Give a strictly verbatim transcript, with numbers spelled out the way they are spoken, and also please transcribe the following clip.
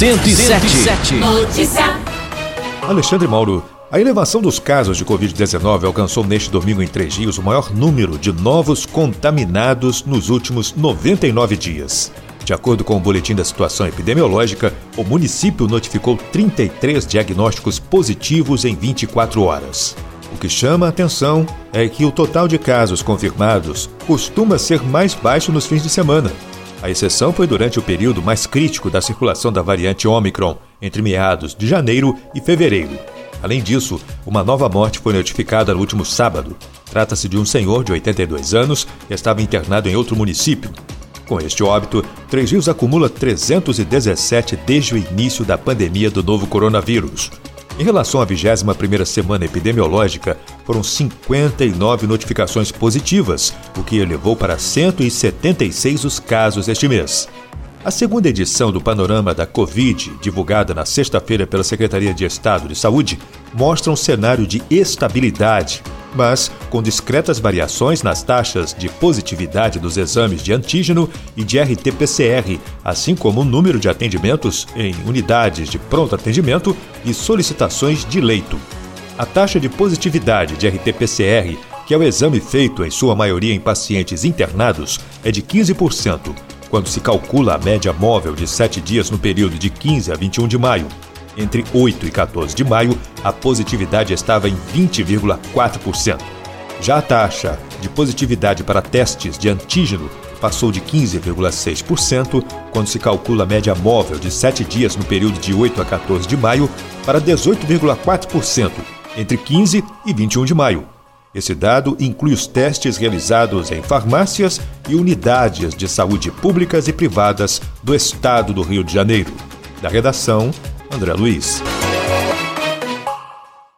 cento e sete. Notícia. Alexandre Mauro, a elevação dos casos de covid dezenove alcançou neste domingo em Três Rios o maior número de novos contaminados nos últimos noventa e nove dias. De acordo com o boletim da situação epidemiológica, o município notificou trinta e três diagnósticos positivos em vinte e quatro horas. O que chama a atenção é que o total de casos confirmados costuma ser mais baixo nos fins de semana. A exceção foi durante o período mais crítico da circulação da variante Ômicron, entre meados de janeiro e fevereiro. Além disso, uma nova morte foi notificada no último sábado. Trata-se de um senhor de oitenta e dois anos que estava internado em outro município. Com este óbito, Três Rios acumula trezentos e dezessete desde o início da pandemia do novo coronavírus. Em relação à vigésima primeira semana epidemiológica, foram cinquenta e nove notificações positivas, o que elevou para cento e setenta e seis os casos este mês. A segunda edição do Panorama da Covid, divulgada na sexta-feira pela Secretaria de Estado de Saúde, mostra um cenário de estabilidade, mas com discretas variações nas taxas de positividade dos exames de antígeno e de R T P C R, assim como o número de atendimentos em unidades de pronto atendimento e solicitações de leito. A taxa de positividade de R T P C R, que é o exame feito em sua maioria em pacientes internados, é de quinze por cento. Quando se calcula a média móvel de sete dias no período de quinze a vinte e um de maio. Entre oito e quatorze de maio, a positividade estava em vinte vírgula quatro por cento. Já a taxa de positividade para testes de antígeno passou de quinze vírgula seis por cento, quando se calcula a média móvel de sete dias no período de oito a quatorze de maio, para dezoito vírgula quatro por cento, entre quinze e vinte e um de maio. Esse dado inclui os testes realizados em farmácias e unidades de saúde públicas e privadas do Estado do Rio de Janeiro. Da redação, André Luiz.